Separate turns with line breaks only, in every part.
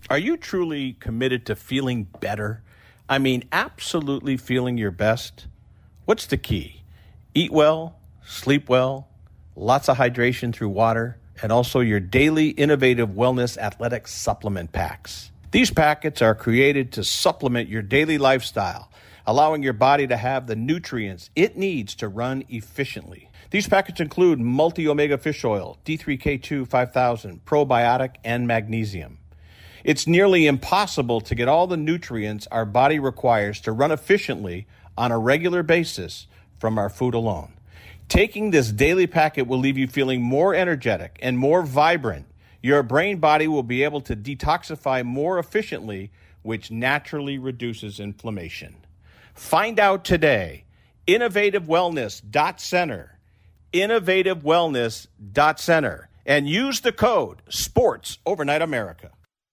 Are you truly committed to feeling better? I mean, absolutely feeling your best? What's the key? Eat well, sleep well, lots of hydration through water, and also your daily innovative wellness athletic supplement packs. These packets are created to supplement your daily lifestyle, allowing your body to have the nutrients it needs to run efficiently. These packets include multi-omega fish oil, D3K2 5000, probiotic, and magnesium. It's nearly impossible to get all the nutrients our body requires to run efficiently on a regular basis from our food alone. Taking this daily packet will leave you feeling more energetic and more vibrant. Your brain body will be able to detoxify more efficiently, which naturally reduces inflammation. Find out today. InnovativeWellness.center. InnovativeWellness.center. And use the code SPORTS Overnight America.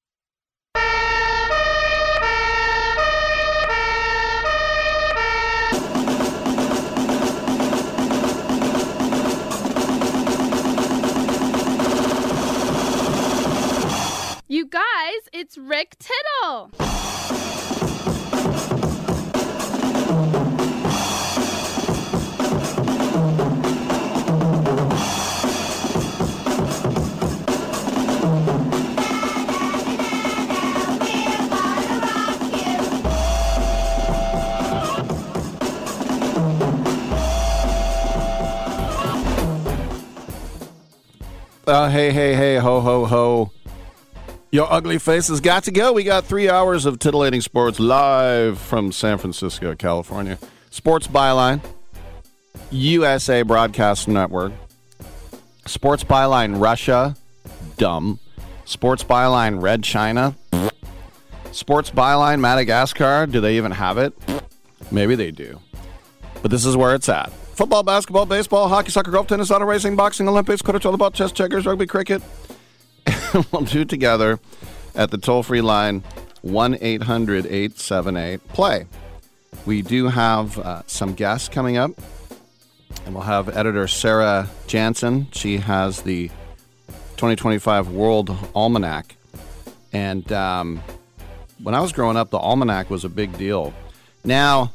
You guys, it's Rick Tittle.
Hey, ho, ho, ho. Your ugly face has got to go. We got 3 hours of titillating sports live from San Francisco, California. Sports Byline, USA Broadcast Network. Sports Byline Russia, dumb. Sports Byline Red China. Sports Byline Madagascar, do they even have it? Maybe they do. But this is where it's at. Football, basketball, baseball, hockey, soccer, golf, tennis, auto racing, boxing, Olympics, quidditch, volleyball, chess, checkers, rugby, cricket. We'll do it together at the toll-free line 1-800-878-PLAY. We do have some guests coming up, and we'll have editor Sarah Jansen. She has the 2025 World Almanac. And when I was growing up, the Almanac was a big deal. Now,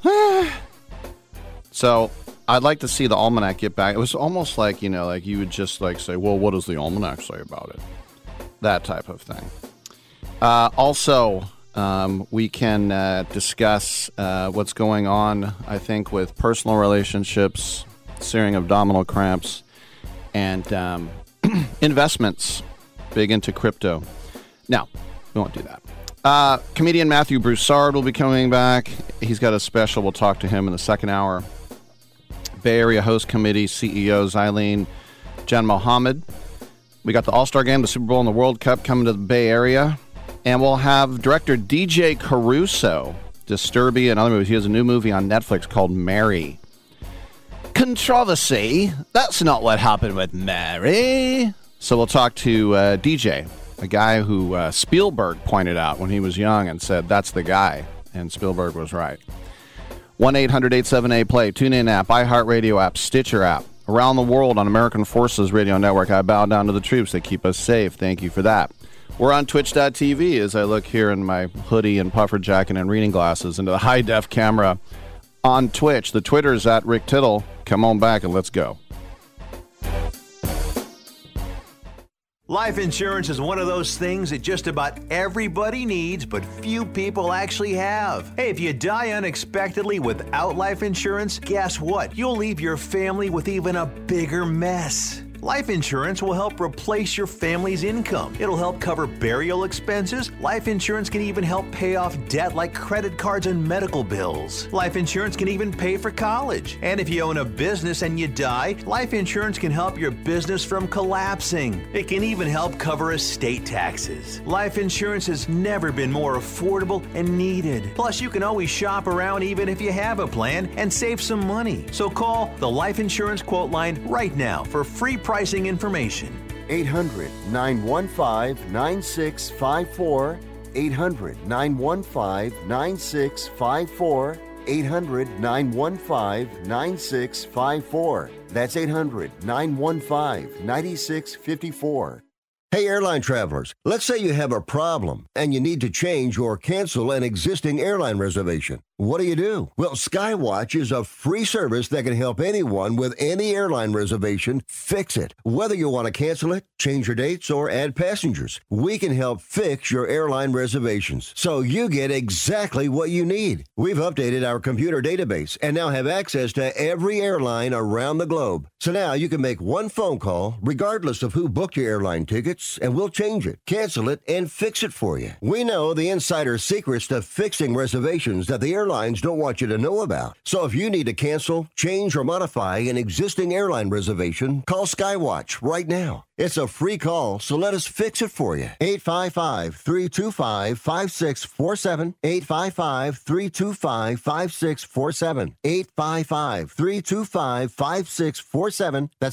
so I'd like to see the Almanac get back. It was almost like, like you would just say, well, what does the Almanac say about it? That type of thing. Also, we can discuss what's going on, I think, with personal relationships, searing abdominal cramps, and investments, big into crypto. No, we won't do that. Comedian Matthew Broussard will be coming back. He's got a special. We'll talk to him in the second hour. Bay Area Host Committee CEO Eileen Jan Mohammed. We got the All-Star Game, the Super Bowl, and the World Cup coming to the Bay Area. And we'll have director DJ Caruso, Disturbia, and other movies. He has a new movie on Netflix called Mary. Controversy. That's not what happened with Mary. So we'll talk to DJ, a guy who Spielberg pointed out when he was young and said, that's the guy. And Spielberg was right. 1-800-878-PLAY, TuneIn app, iHeartRadio app, Stitcher app. Around the world on American Forces Radio Network, I bow down to the troops. They keep us safe. Thank you for that. We're on Twitch.tv as I look here in my hoodie and puffer jacket and reading glasses into the high-def camera on Twitch. The Twitter's at Rick Tittle. Come on back and let's go.
Life insurance is one of those things that just about everybody needs, but few people actually have. Hey, if you die unexpectedly without life insurance, guess what? You'll leave your family with even a bigger mess. Life insurance will help replace your family's income. It'll help cover burial expenses. Life insurance can even help pay off debt like credit cards and medical bills. Life insurance can even pay for college. And if you own a business and you die, life insurance can help your business from collapsing. It can even help cover estate taxes. Life insurance has never been more affordable and needed. Plus, you can always shop around even if you have a plan and save some money. So call the Life Insurance Quote Line right now for free pricing information.
800-915-9654. 800-915-9654. 800-915-9654. That's 800-915-9654.
Hey, airline travelers, let's say you have a problem and you need to change or cancel an existing airline reservation. What do? Well, Skywatch is a free service that can help anyone with any airline reservation fix it. Whether you want to cancel it, change your dates, or add passengers, we can help fix your airline reservations so you get exactly what you need. We've updated our computer database and now have access to every airline around the globe. So now you can make one phone call regardless of who booked your airline tickets, and we'll change it, cancel it, and fix it for you. We know the insider secrets to fixing reservations that the airlines don't want you to know about. So if you need to cancel, change, or modify an existing airline reservation, call Skywatch right now. It's a free call, so let us fix it for you. 855-325-5647. 855-325-5647. 855-325-5647. That's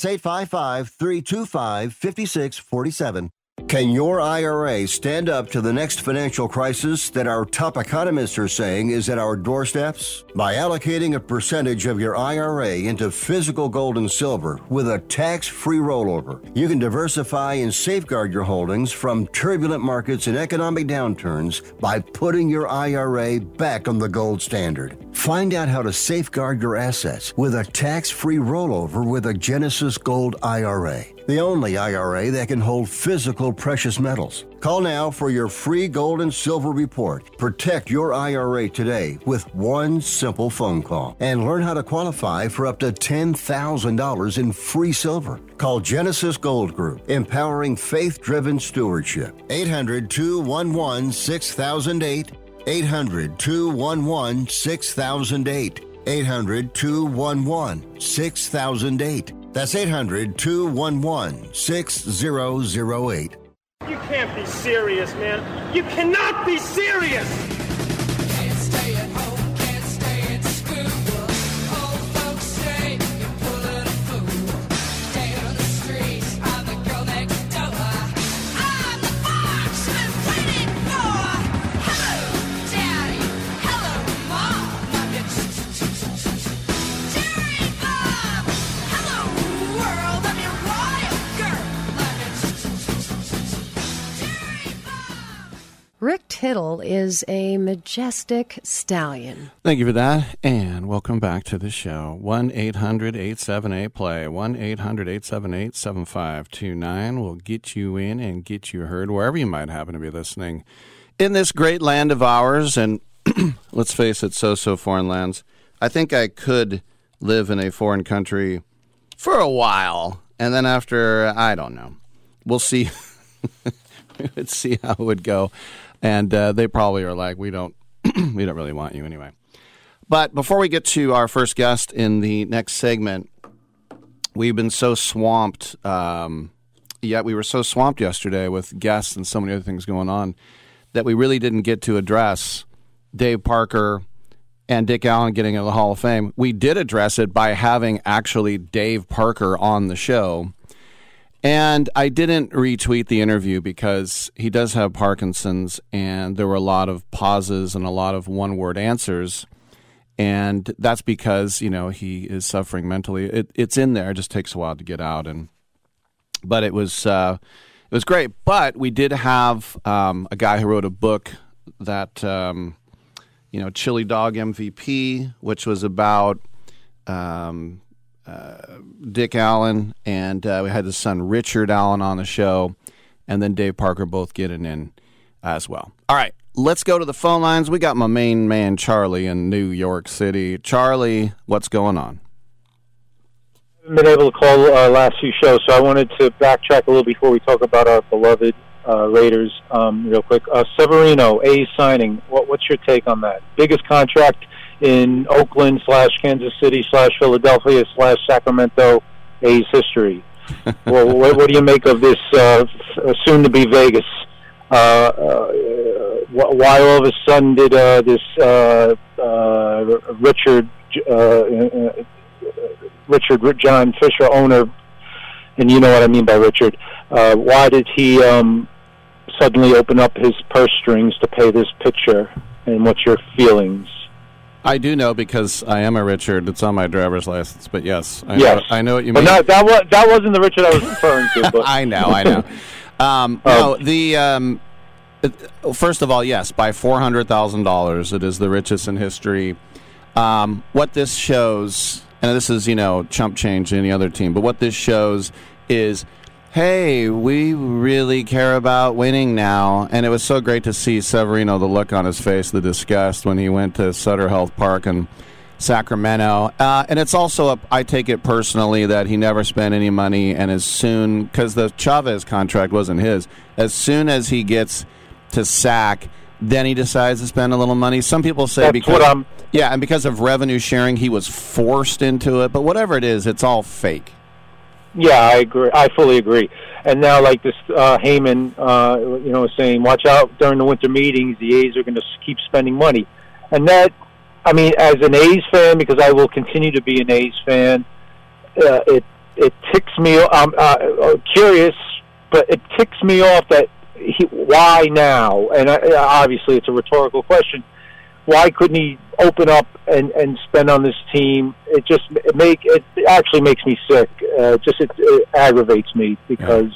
855-325-5647. Can your IRA stand up to the next financial crisis that our top economists are saying is at our doorsteps? By allocating a percentage of your IRA into physical gold and silver with a tax-free rollover, you can diversify and safeguard your holdings from turbulent markets and economic downturns by putting your IRA back on the gold standard. Find out how to safeguard your assets with a tax-free rollover with a Genesis Gold IRA. The only IRA that can hold physical precious metals. Call now for your free gold and silver report. Protect your IRA today with one simple phone call and learn how to qualify for up to $10,000 in free silver. Call Genesis Gold Group, empowering faith-driven stewardship. 800-211-6008. 800-211-6008. 800-211-6008. That's 800-211-6008.
You can't be serious, man. You cannot be serious!
Can't stay at home, can't stay at school. Old folks say you're pulling a fool. Day on the streets, I'm the girl next door. I'm the fox I'm waiting for. Hello, Daddy. Hello, Mom. Jerry Bob. Hello, world. I'm your royal girl. Jerry Bob.
Rick Tittle is a majestic stallion.
Thank you for that, and welcome back to the show. 1-800-878-PLAY, 1-800-878-7529 will get you in and get you heard wherever you might happen to be listening in this great land of ours, and let's face it, so foreign lands. I think I could live in a foreign country for a while, and then after, I don't know. We'll see. We would see how it would go. And they probably are like, we don't really want you anyway. But before we get to our first guest in the next segment, we've been so swamped. Yet we were so swamped yesterday with guests and so many other things going on that we really didn't get to address Dave Parker and Dick Allen getting into the Hall of Fame. We did address it by having actually Dave Parker on the show. And I didn't retweet the interview because he does have Parkinson's, and there were a lot of pauses and a lot of one-word answers. And that's because, you know, he is suffering mentally. It's in there. It just takes a while to get out. But it was great. But we did have a guy who wrote a book that, Chili Dog MVP, which was about Dick Allen, and we had his son Richard Allen on the show, and then Dave Parker both getting in as well. All right, let's go to the phone lines. We got my main man Charlie in New York City. Charlie, what's going on?
I haven't been able to call our last few shows, so I wanted to backtrack a little before we talk about our beloved Raiders real quick. Severino, A's signing, what's your take on that? Biggest contract in Oakland / Kansas City / Philadelphia / Sacramento A's history. Well, what do you make of this soon-to-be Vegas? Why all of a sudden did this Richard John Fisher owner, and you know what I mean by Richard, why did he suddenly open up his purse strings to pay this pitcher, and what's your feelings?
I do know because I am a Richard. It's on my driver's license. But yes, I know what you mean.
But that wasn't the Richard I was referring to. But.
I know. First of all, yes, by $400,000, it is the richest in history. What this shows, and this is, chump change to any other team, but what this shows is, hey, we really care about winning now. And it was so great to see Severino, the look on his face, the disgust when he went to Sutter Health Park in Sacramento. And it's also, I take it personally, that he never spent any money, and as soon, because the Chavez contract wasn't his, as soon as he gets to Sac, then he decides to spend a little money. Some people say and because of revenue sharing, he was forced into it. But whatever it is, it's all fake.
Yeah, I agree. I fully agree. And now, like this Heyman, is saying, watch out during the winter meetings. The A's are going to keep spending money, and that, I mean, as an A's fan, because I will continue to be an A's fan, it ticks me. I'm curious, but it ticks me off that why now? And obviously, it's a rhetorical question. Why couldn't he open up and spend on this team? It actually makes me sick. It aggravates me because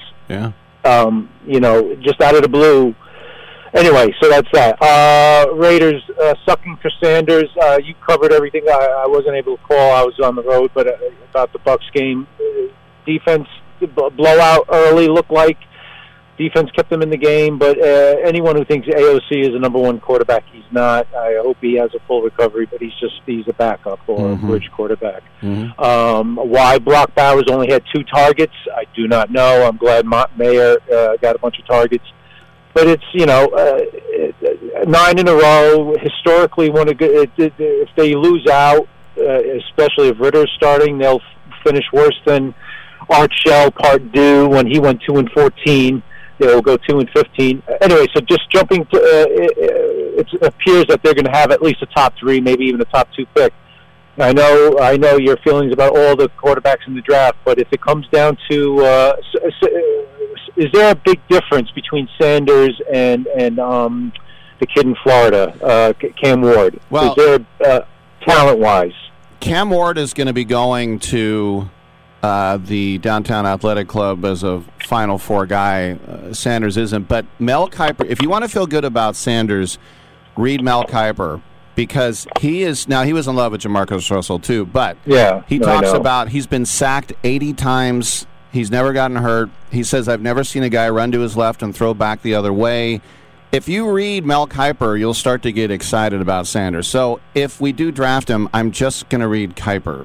just out of the blue. Anyway, so that's that. Raiders sucking for Sanders. You covered everything. I wasn't able to call. I was on the road, but about the Bucs game, defense blowout early looked like. Defense kept them in the game, but anyone who thinks AOC is the number one quarterback, he's not. I hope he has a full recovery, but he's a backup or a bridge quarterback. Why Brock Bowers only had 2 targets, I do not know. I'm glad Mayer got a bunch of targets. But it's 9 in a row. Historically, if they lose out, especially if Ritter's starting, they'll finish worse than Art Shell Pardue when he went 2-14. They will go 2-15. Anyway, so just jumping to, it appears that they're going to have at least a top 3, maybe even a top 2 pick. I know your feelings about all the quarterbacks in the draft, but if it comes down to, is there a big difference between Sanders and the kid in Florida, Cam Ward?
Well,
is there talent-wise?
Cam Ward is going to be going to the Downtown Athletic Club as a Final Four guy. Sanders isn't. But Mel Kiper, if you want to feel good about Sanders, read Mel Kiper, because he was in love with Jamarcus Russell too, but he talks about he's been sacked 80 times. He's never gotten hurt. He says, I've never seen a guy run to his left and throw back the other way. If you read Mel Kiper, you'll start to get excited about Sanders. So if we do draft him, I'm just going to read Kiper.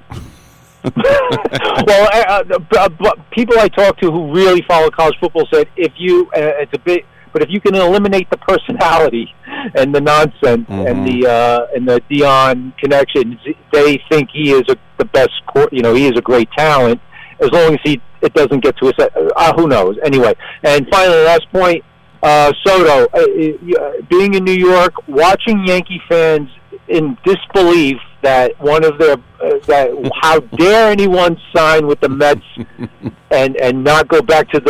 Well, people I talk to who really follow college football said if you can eliminate the personality and the nonsense and the Dion connections, they think he is the best. He is a great talent as long as it doesn't get to us. Who knows? Anyway, and finally, last point. Soto, being in New York, watching Yankee fans in disbelief that one of their how dare anyone sign with the Mets and not go back to the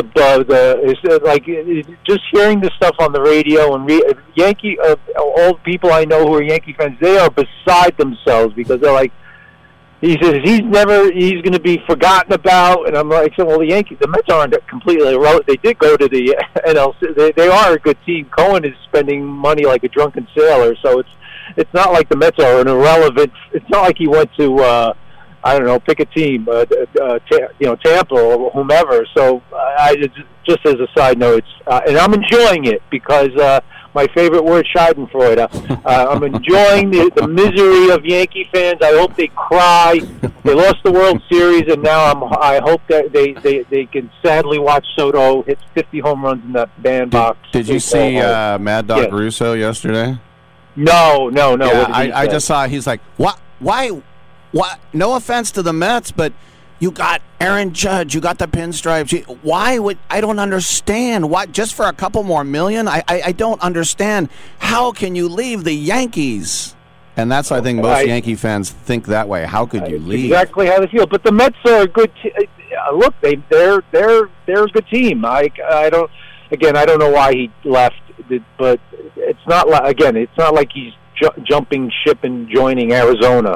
just hearing this stuff on the radio and Yankee all the people I know who are Yankee fans, they are beside themselves because they're like, he says he's going to be forgotten about, and I'm like, so, well, the Mets aren't completely irrelevant. They did go to the NLC. They are a good team. Cohen is spending money like a drunken sailor, so it's not like the Mets are an irrelevant. It's not like he went to pick a team, Tampa or whomever. So just as a side note, and I'm enjoying it because. My favorite word, Schadenfreude. I'm enjoying the misery of Yankee fans. I hope they cry. They lost the World Series, and now I hope that they can sadly watch Soto hit 50 home runs in that bandbox.
Did you see Mad Dog Russo yesterday?
No.
Yeah, I just saw. He's like, what? Why? What? No offense to the Mets, but. You got Aaron Judge. You got the pinstripes. Why would I don't understand? Why just for a couple more million? I don't understand. How can you leave the Yankees? And that's I think most Yankee fans think that way. How could you leave?
Exactly how they feel. But the Mets are a good. Look, they're a good team. I don't know why he left, but it's not like he's jumping ship and joining Arizona.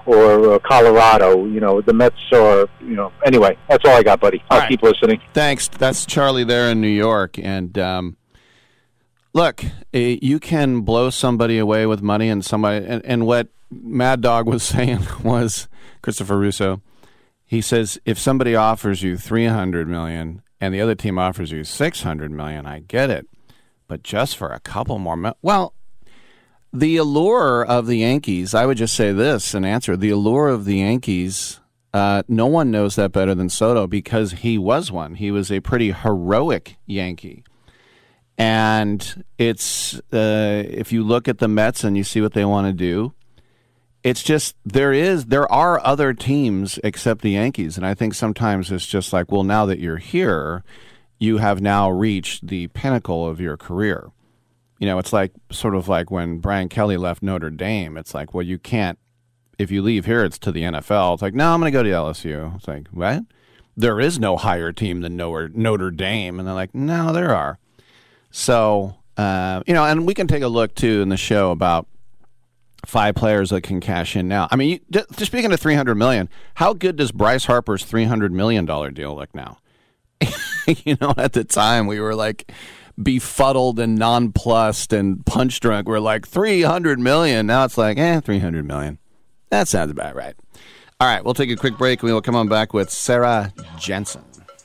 or Colorado. You know, the Mets are, you know, anyway, that's all I got, buddy. I'll keep listening.
Thanks. That's Charlie there in New York. And look, you can blow somebody away with money, and somebody, and what Mad Dog was saying was, Christopher Russo, he says, if somebody offers you $300 million and the other team offers you $600 million, I get it. But just for a couple more well, the allure of the Yankees, I would just say this and answer, the allure of the Yankees, no one knows that better than Soto because he was one. He was a pretty heroic Yankee. And it's, if you look at the Mets and you see what they want to do, it's just, there are other teams except the Yankees. And I think sometimes it's just like, well, now that you're here, you have now reached the pinnacle of your career. You know, it's like sort of like when Brian Kelly left Notre Dame. It's like, well, you can't, if you leave here, it's to the NFL. It's like, no, I'm going to go to LSU. It's like, what? There is no higher team than Notre Dame. And they're like, no, there are. So, you know, and we can take a look, too, in the show about 5 players that can cash in now. I mean, just speaking of $300 million, how good does Bryce Harper's $300 million deal look now? You know, at the time, we were like befuddled and nonplussed and punch drunk. We're like, $300 million. Now it's like, $300 million. That sounds about right. All right, we'll take a quick break. We will come on back with Sarah Jensen.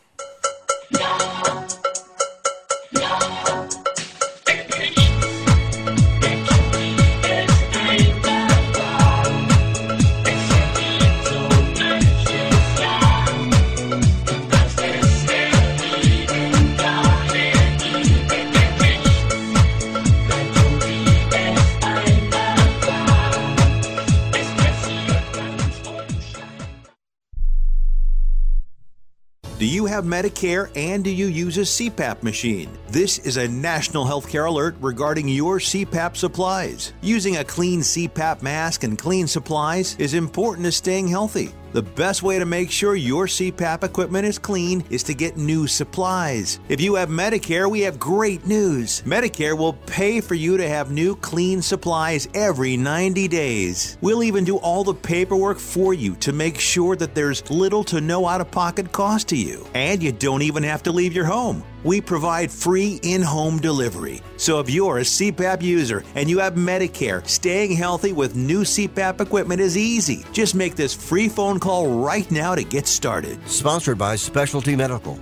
Do you have Medicare and do you use a CPAP machine? This is a national healthcare alert regarding your CPAP supplies. Using a clean CPAP mask and clean supplies is important to staying healthy. The best way to make sure your CPAP equipment is clean is to get new supplies. If you have Medicare, we have great news. Medicare will pay for you to have new clean supplies every 90 days. We'll even do all the paperwork for you to make sure that there's little to no out-of-pocket cost to you. And you don't even have to leave your home. We provide free in-home delivery. So if you're a CPAP user and you have Medicare, staying healthy with new CPAP equipment is easy. Just make this free phone call right now to get started.
Sponsored by Specialty Medical.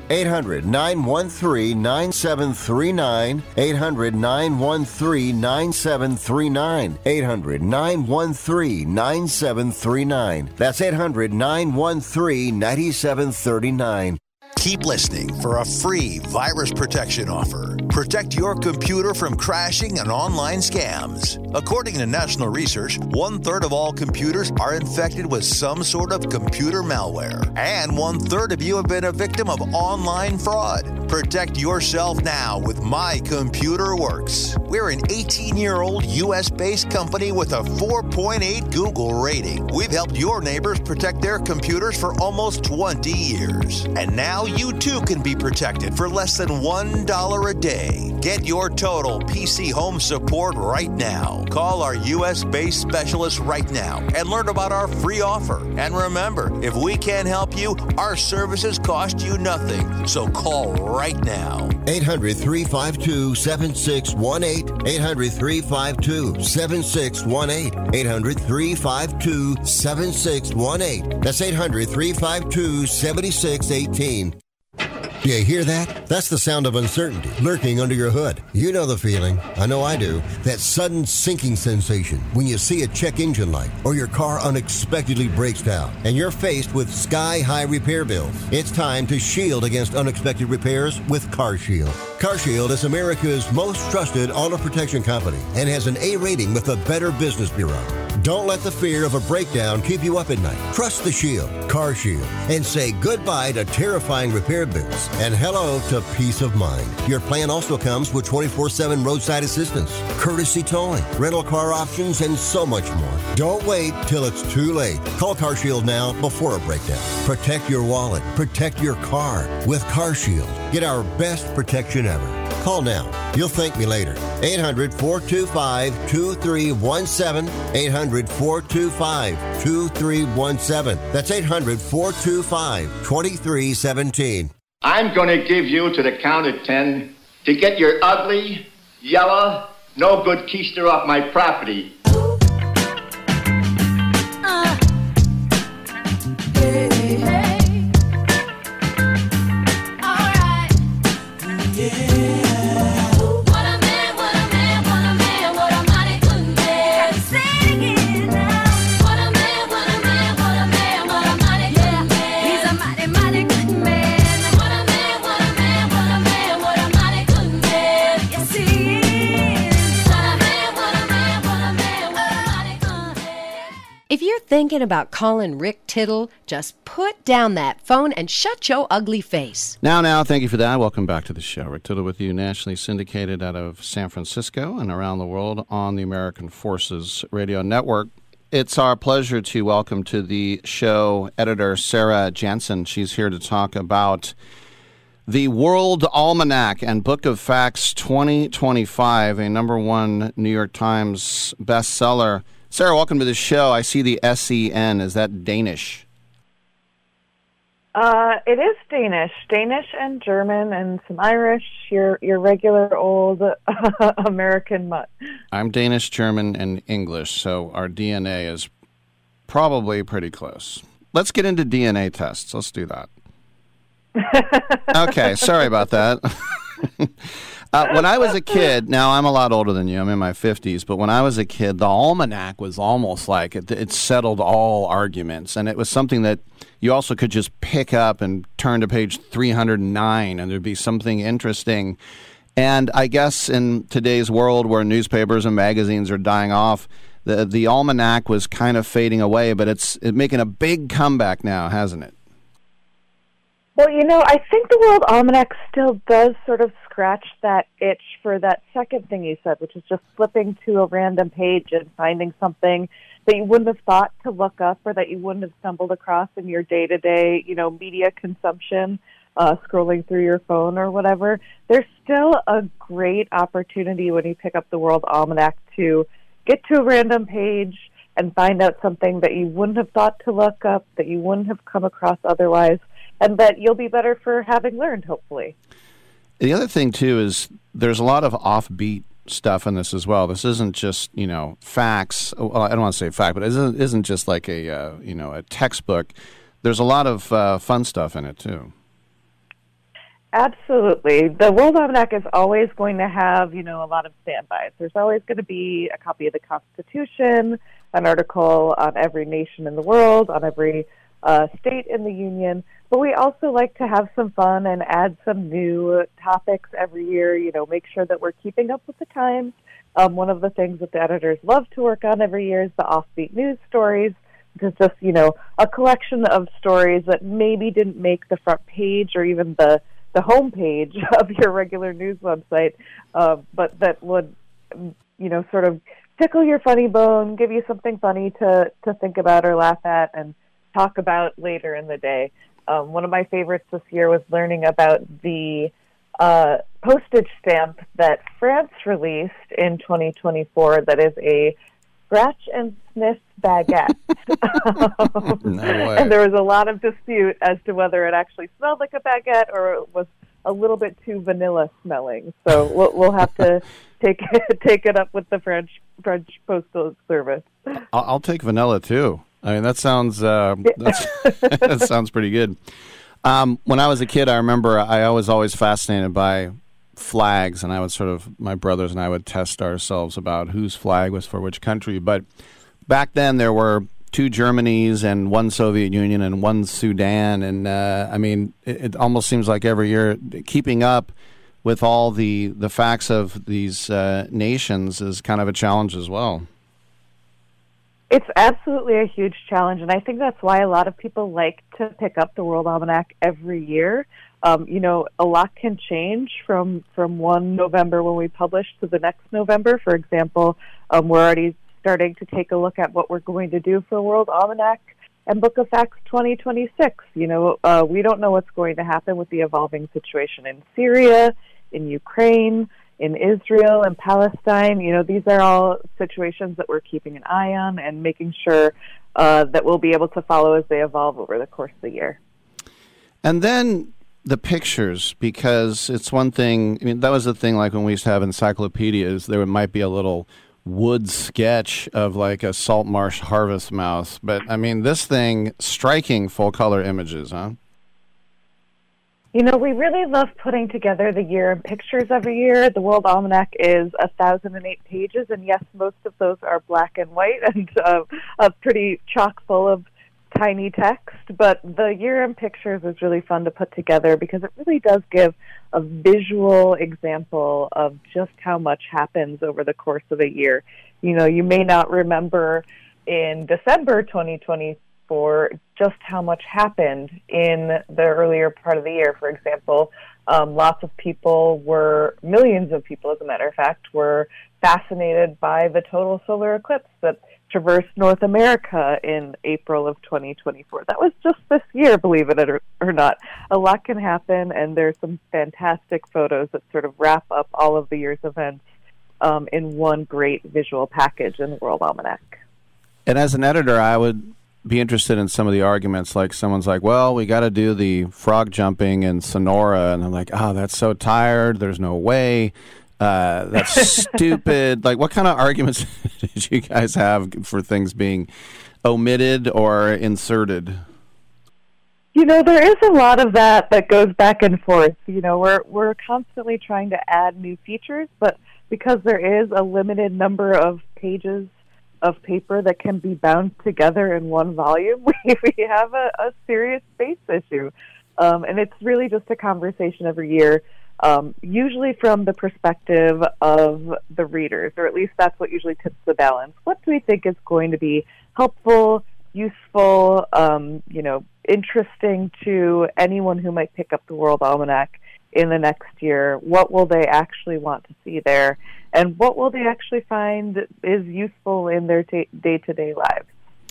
800-913-9739. 800-913-9739. 800-913-9739. That's 800-913-9739.
Keep listening for a free virus protection offer. Protect your computer from crashing and online scams. According to national research, 1/3 of all computers are infected with some sort of computer malware. And 1/3 of you have been a victim of online fraud. Protect yourself now with My Computer Works. We're an 18-year-old U.S.-based company with a 4.8 Google rating. We've helped your neighbors protect their computers for almost 20 years. And now you too can be protected for less than $1 a day. Get your total PC home support right now. Call our U.S.-based specialist right now and learn about our free offer. And remember, if we can't help you, our services cost you nothing. So call right now.
800-352-7618. 800-352-7618. 800-352-7618. That's 800-352-7618. Do you hear that? That's the sound of uncertainty lurking under your hood. You know the feeling. I know I do. That sudden sinking sensation when you see a check engine light or your car unexpectedly breaks down and you're faced with sky-high repair bills. It's time to shield against unexpected repairs with CarShield. CarShield is America's most trusted auto protection company and has an A rating with the Better Business Bureau. Don't let the fear of a breakdown keep you up at night. Trust the Shield, CarShield, and say goodbye to terrifying repair bills and hello to peace of mind. Your plan also comes with 24/7 roadside assistance, courtesy towing, rental car options, and so much more. Don't wait till it's too late. Call CarShield now before a breakdown. Protect your wallet. Protect your car with CarShield. Get our best protection never. Call now. You'll thank me later. 800-425-2317. 800-425-2317. That's 800-425-2317.
I'm going to give you to the count of 10 to get your ugly, yellow, no good keister off my property.
If you're thinking about calling Rick Tittle, just put down that phone and shut your ugly face.
Now, thank you for that. Welcome back to the show. Rick Tittle with you, nationally syndicated out of San Francisco and around the world on the American Forces Radio Network. It's our pleasure to welcome to the show editor Sarah Jansen. She's here to talk about the World Almanac and Book of Facts 2025, a #1 New York Times bestseller. Sarah, welcome to the show. I see the SEN. Is that Danish?
It is Danish and German and some Irish. Your regular old American mutt.
I'm Danish, German, and English, so our DNA is probably pretty close. Let's get into DNA tests. Let's do that. Okay, sorry about that. When I was a kid, now I'm a lot older than you, I'm in my 50s, but when I was a kid, the almanac was almost like it settled all arguments, and it was something that you also could just pick up and turn to page 309, and there'd be something interesting. And I guess in today's world where newspapers and magazines are dying off, the almanac was kind of fading away, but it's making a big comeback now, hasn't it?
Well, I think the World Almanac still does sort of scratch that itch for that second thing you said, which is just flipping to a random page and finding something that you wouldn't have thought to look up or that you wouldn't have stumbled across in your day-to-day, media consumption, scrolling through your phone or whatever. There's still a great opportunity when you pick up the World Almanac to get to a random page and find out something that you wouldn't have thought to look up, that you wouldn't have come across otherwise, and that you'll be better for having learned, hopefully.
The other thing, too, is there's a lot of offbeat stuff in this as well. This isn't just, facts. Well, I don't want to say fact, but it isn't just like a textbook. There's a lot of fun stuff in it, too.
Absolutely. The World Almanac is always going to have, a lot of standbys. There's always going to be a copy of the Constitution, an article on every nation in the world, on every state in the Union. But we also like to have some fun and add some new topics every year, make sure that we're keeping up with the times. One of the things that the editors love to work on every year is the offbeat news stories, which is just, a collection of stories that maybe didn't make the front page or even the home page of your regular news website, but that would, sort of tickle your funny bone, give you something funny to think about or laugh at and talk about later in the day. One of my favorites this year was learning about the postage stamp that France released in 2024 that is a scratch and sniff baguette.
No way.
And there was a lot of dispute as to whether it actually smelled like a baguette or it was a little bit too vanilla smelling. So we'll have to take it up with the French Postal Service.
I'll take vanilla, too. I mean, that sounds that sounds pretty good. When I was a kid, I remember I was always fascinated by flags, and my brothers and I would test ourselves about whose flag was for which country. But back then, there were 2 Germanys and 1 Soviet Union and 1 Sudan, and it almost seems like every year keeping up with all the facts of these nations is kind of a challenge as well.
It's absolutely a huge challenge, and I think that's why a lot of people like to pick up the World Almanac every year. A lot can change from 1 November when we publish to the next November. For example, we're already starting to take a look at what we're going to do for World Almanac and Book of Facts 2026. We don't know what's going to happen with the evolving situation in Syria, in Ukraine, in Israel and Palestine. You know, these are all situations that we're keeping an eye on and making sure that we'll be able to follow as they evolve over the course of the year.
And then the pictures, because it's one thing, I mean, that was the thing, like when we used to have encyclopedias, there might be a little wood sketch of like a salt marsh harvest mouse. But, I mean, this thing, striking full-color images, huh?
You know, we really love putting together the year in pictures every year. The World Almanac is 1,008 pages, and yes, most of those are black and white and pretty chock full of tiny text. But the year in pictures is really fun to put together because it really does give a visual example of just how much happens over the course of a year. You know, you may not remember in December 2024 just how much happened in the earlier part of the year. For example, lots of people millions of people, as a matter of fact, were fascinated by the total solar eclipse that traversed North America in April of 2024. That was just this year, believe it or not. A lot can happen, and there's some fantastic photos that sort of wrap up all of the year's events in one great visual package in the World Almanac.
And as an editor, I would be interested in some of the arguments. Like someone's like, well, we got to do the frog jumping in Sonora. And I'm like, oh, that's so tired. There's no way. That's stupid. Like, what kind of arguments did you guys have for things being omitted or inserted?
You know, there is a lot of that goes back and forth. You know, we're constantly trying to add new features, but because there is a limited number of pages of paper that can be bound together in one volume, we have a serious space issue. And it's really just a conversation every year, usually from the perspective of the readers, or at least that's what usually tips the balance. What do we think is going to be helpful, useful, interesting to anyone who might pick up the World Almanac in the next year? What will they actually want to see there? And what will they actually find is useful in their day-to-day lives?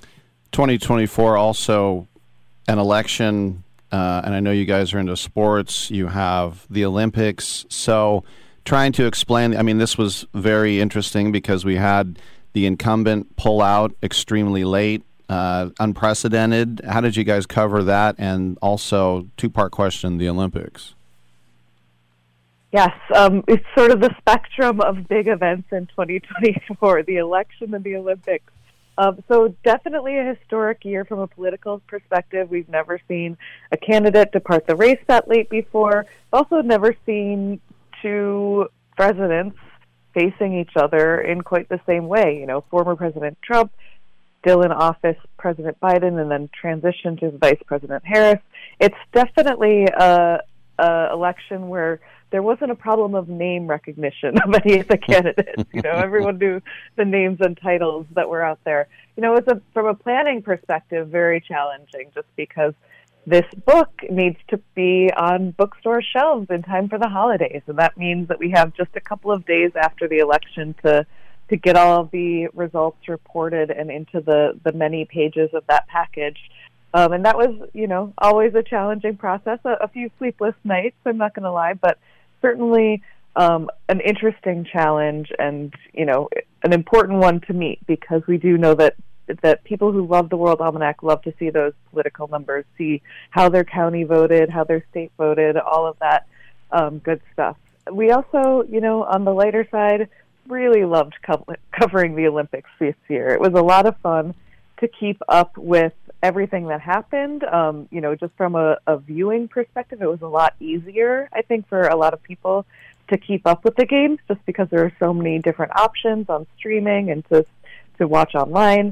2024 also an election, and I know you guys are into sports. You have the Olympics. So trying to explain, I mean, this was very interesting because we had the incumbent pull out extremely late, unprecedented. How did you guys cover that? And also, two-part question, the Olympics.
Yes, it's sort of the spectrum of big events in 2024, the election and the Olympics. So definitely a historic year from a political perspective. We've never seen a candidate depart the race that late before. Also never seen two presidents facing each other in quite the same way. You know, former President Trump, still in office President Biden, and then transitioned to Vice President Harris. It's definitely a election where there wasn't a problem of name recognition of any of the candidates. You know, everyone knew the names and titles that were out there. You know, from a planning perspective, very challenging just because this book needs to be on bookstore shelves in time for the holidays. And that means that we have just a couple of days after the election to get all of the results reported and into the many pages of that package. And that was, you know, always a challenging process, a few sleepless nights, I'm not going to lie, but certainly an interesting challenge and, you know, an important one to meet because we do know that people who love the World Almanac love to see those political numbers, see how their county voted, how their state voted, all of that good stuff. We also, you know, on the lighter side, really loved covering the Olympics this year. It was a lot of fun to keep up with everything that happened. You know, just from a viewing perspective, it was a lot easier, I think, for a lot of people to keep up with the games just because there are so many different options on streaming and to watch online.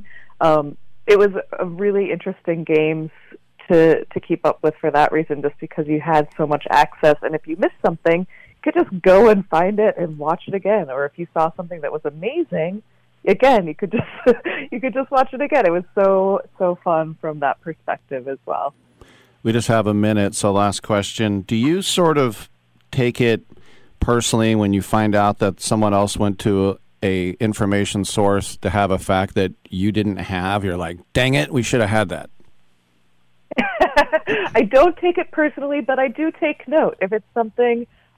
It was a really interesting games to keep up with for that reason, just because you had so much access. And if you missed something, you could just go and find it and watch it again. Or if you saw something that was amazing, again, you could just watch it again. It was so fun from that perspective as well.
We just have a minute, so last question. Do you sort of take it personally when you find out that someone else went to a information source to have a fact that you didn't have? You're like, dang it, we should have had that.
I don't take it personally, but I do take note. If it's something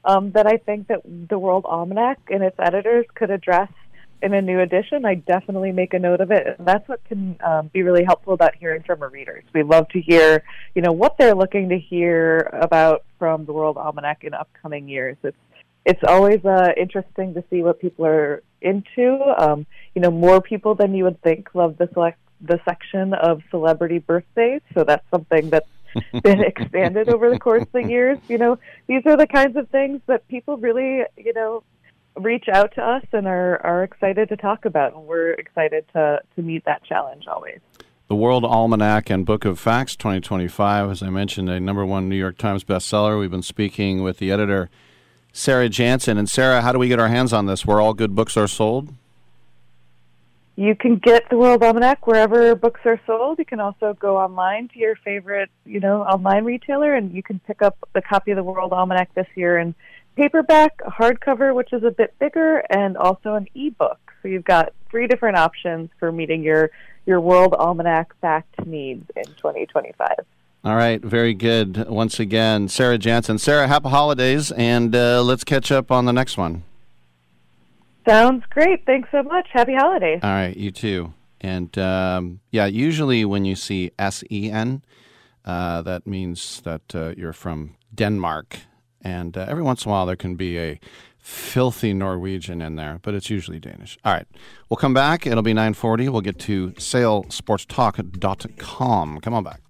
that I think that the World Almanac and its editors could address in a new edition. I definitely make a note of it. And that's what can be really helpful about hearing from our readers. We love to hear, what they're looking to hear about from the World Almanac in upcoming years. It's always interesting to see what people are into. More people than you would think love the section of celebrity birthdays. So that's something that's been expanded over the course of the years. These are the kinds of things that people really, reach out to us and are excited to talk about. And we're excited to meet that challenge always.
The World Almanac and Book of Facts 2025, as I mentioned, a #1 New York Times bestseller. We've been speaking with the editor, Sarah Jansen. And Sarah, how do we get our hands on this? Where all good books are sold?
You can get the World Almanac wherever books are sold. You can also go online to your favorite, online retailer, and you can pick up the copy of the World Almanac this year in paperback, a hardcover, which is a bit bigger, and also an ebook. So you've got 3 different options for meeting your World Almanac fact needs in 2025.
All right, very good. Once again, Sarah Jansen. Sarah, happy holidays, and let's catch up on the next one.
Sounds great. Thanks so much. Happy holidays.
All right, you too. And usually when you see SEN, that means that you're from Denmark. And every once in a while there can be a filthy Norwegian in there, but it's usually Danish. All right, we'll come back. It'll be 9:40. We'll get to salesportstalk.com. Come on back.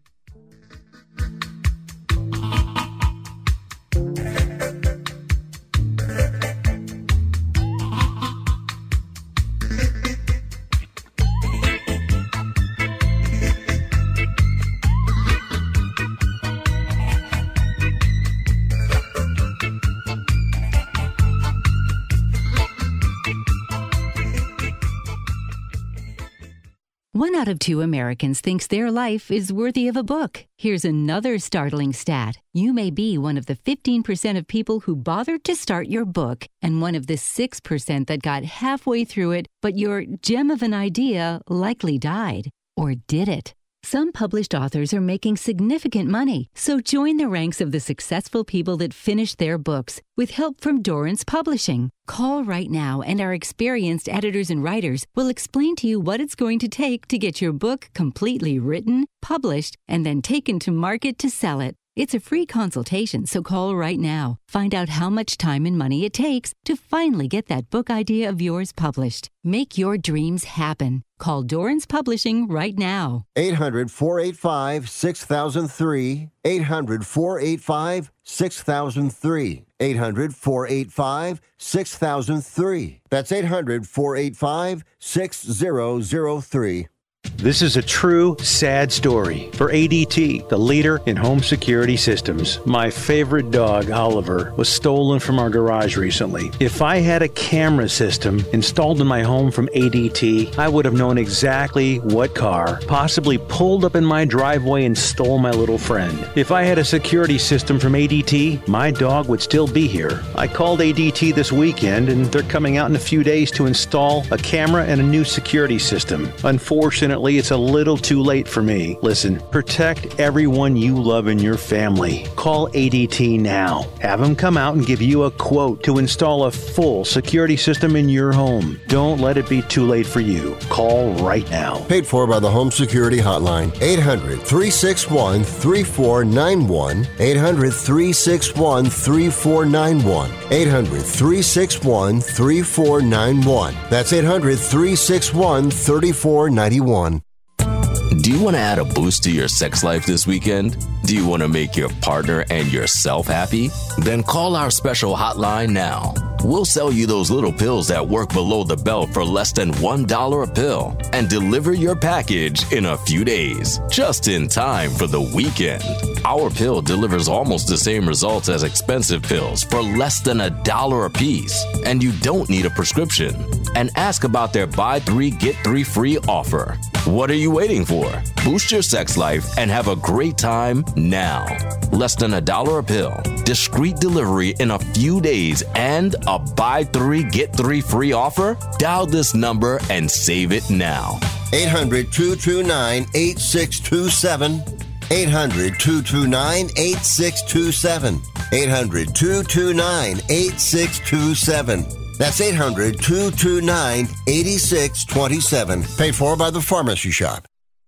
One out of 2 Americans thinks their life is worthy of a book. Here's another startling stat. You may be one of the 15% of people who bothered to start your book and one of the 6% that got halfway through it, but your gem of an idea likely died. Or did it? Some published authors are making significant money, so join the ranks of the successful people that finish their books with help from Dorrance Publishing. Call right now and our experienced editors and writers will explain to you what it's going to take to get your book completely written, published, and then taken to market to sell it. It's a free consultation, so call right now. Find out how much time and money it takes to finally get that book idea of yours published. Make your dreams happen. Call Dorrance Publishing right now.
800-485-6003. 800-485-6003. 800-485-6003. That's 800-485-6003.
This is a true, sad story for ADT, the leader in home security systems. My favorite dog, Oliver, was stolen from our garage recently. If I had a camera system installed in my home from ADT, I would have known exactly what car possibly pulled up in my driveway and stole my little friend. If I had a security system from ADT, my dog would still be here. I called ADT this weekend, and they're coming out in a few days to install a camera and a new security system. Unfortunately, it's a little too late for me. Listen, protect everyone you love in your family. Call ADT now. Have them come out and give you a quote to install a full security system in your home. Don't let it be too late for you. Call right now.
Paid for by the Home Security Hotline. 800-361-3491. 800-361-3491. 800-361-3491. That's 800-361-3491.
Do you want to add a boost to your sex life this weekend? Do you want to make your partner and yourself happy? Then call our special hotline now. We'll sell you those little pills that work below the belt for less than $1 a pill and deliver your package in a few days, just in time for the weekend. Our pill delivers almost the same results as expensive pills for less than $1 a piece, and you don't need a prescription. And ask about their buy 3 get 3 free offer. What are you waiting for? Boost your sex life and have a great time now. Less than $1 a pill, discreet delivery in a few days, and a buy 3 get 3 free offer? Dial this number and save it now.
800-229-8627. 800-229-8627. 800-229-8627. That's 800-229-8627. Paid for by the Pharmacy Shop.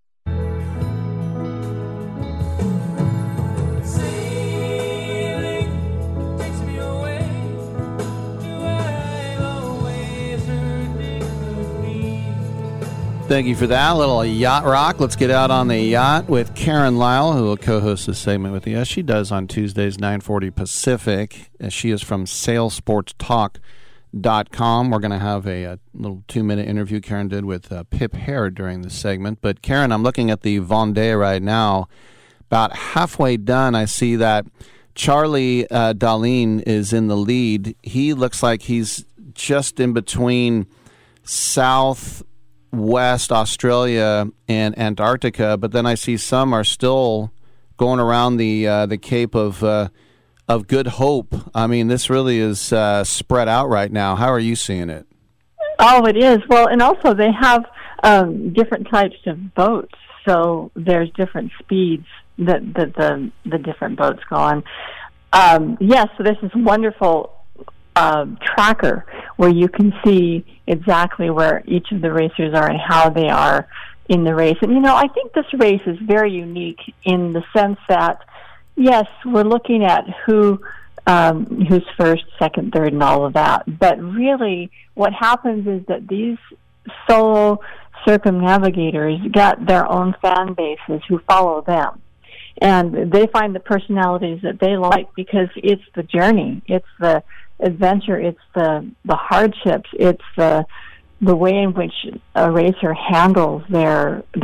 Thank you for that. A little yacht rock. Let's get out on the yacht with Karen Lyle, who will co-host this segment with us. She does on Tuesdays, 9:40 Pacific. She is from SailSportsTalk.com. We're going to have a little 2-minute interview Karen did with Pip Hare during the segment. But, Karen, I'm looking at the Vendée right now. About halfway done, I see that Charlie Dalin is in the lead. He looks like he's just in between Southwest Australia and Antarctica, but then I see some are still going around the Cape of Good Hope. I mean, this really is spread out right now. How are you seeing it?
Oh, it is. Well, and also they have different types of boats, so there's different speeds that the different boats go on. Yes, so this is wonderful tracker where you can see exactly where each of the racers are and how they are in the race. And, I think this race is very unique in the sense that, yes, we're looking at who's first, second, third, and all of that. But really what happens is that these solo circumnavigators got their own fan bases who follow them. And they find the personalities that they like because it's the journey, it's the adventure, it's the hardships, it's the way in which a racer handles their